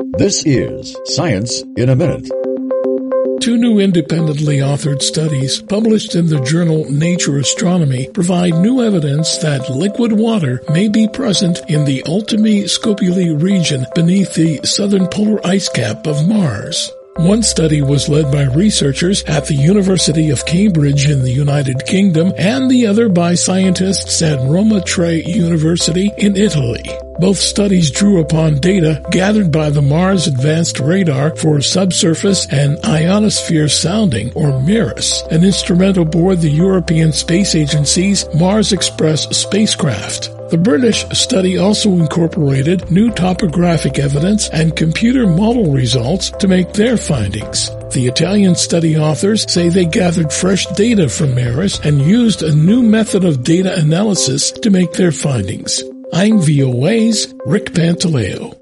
This is Science in a Minute. Two new independently authored studies published in the journal Nature Astronomy provide new evidence that liquid water may be present in the Ultimi Scopuli region beneath the southern polar ice cap of Mars. One study was led by researchers at the University of Cambridge in the United Kingdom and the other by scientists at Roma Tre University in Italy. Both studies drew upon data gathered by the Mars Advanced Radar for Subsurface and Ionosphere Sounding, or MIRIS, an instrument aboard the European Space Agency's Mars Express spacecraft. The British study also incorporated new topographic evidence and computer model results to make their findings. The Italian study authors say they gathered fresh data from MIRIS and used a new method of data analysis to make their findings. I'm VOA's Rick Pantaleo.